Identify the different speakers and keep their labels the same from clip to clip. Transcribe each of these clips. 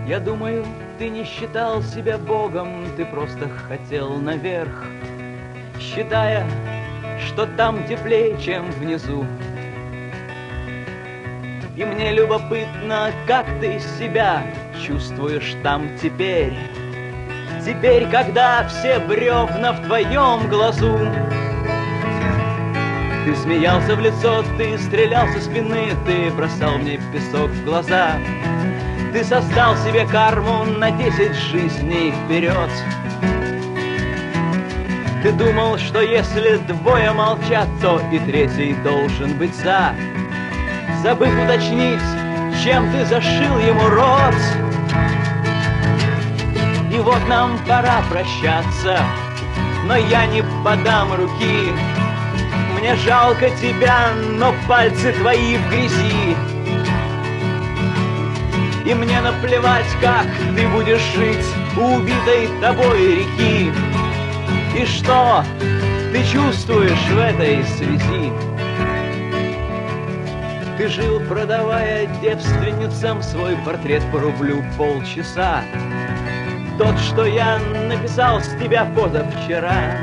Speaker 1: Я думаю, ты не считал себя Богом, ты просто хотел наверх, считая, что там теплее, чем внизу. И мне любопытно, как ты себя чувствуешь там теперь. Теперь, когда все бревна в твоем глазу. Ты смеялся в лицо, ты стрелял со спины, ты бросал мне песок в глаза. Ты создал себе карму на 10 жизней вперед. Ты думал, что если двое молчат, то и третий должен быть за. Забыв уточнить, чем ты зашил ему рот. И вот нам пора прощаться, но я не подам руки. Мне жалко тебя, но пальцы твои в грязи. И мне наплевать, как ты будешь жить у убитой тобой реки. И что ты чувствуешь в этой связи? Ты жил, продавая девственницам свой портрет по рублю полчаса. Тот, что я написал с тебя позавчера.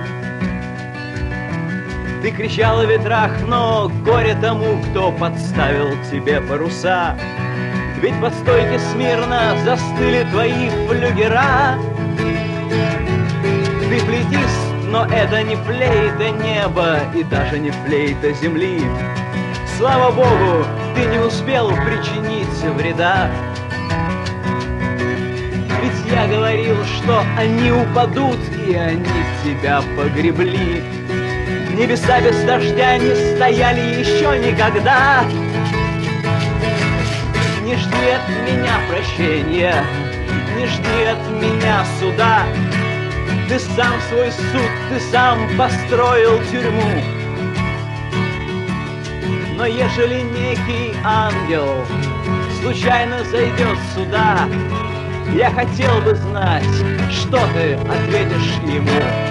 Speaker 1: Ты кричал о ветрах, но горе тому, кто подставил тебе паруса. Ведь по стойке смирно застыли твои флюгера. Ты флейтист, но это не флейта неба и даже не флейта земли. Слава Богу, ты не успел причинить вреда. Ведь я говорил, что они упадут, и они тебя погребли. Небеса без дождя не стояли еще никогда. Не жди от меня прощения, не жди от меня суда. Ты сам свой суд, ты сам построил тюрьму. Но ежели некий ангел случайно зайдет сюда, я хотел бы знать, что ты ответишь ему.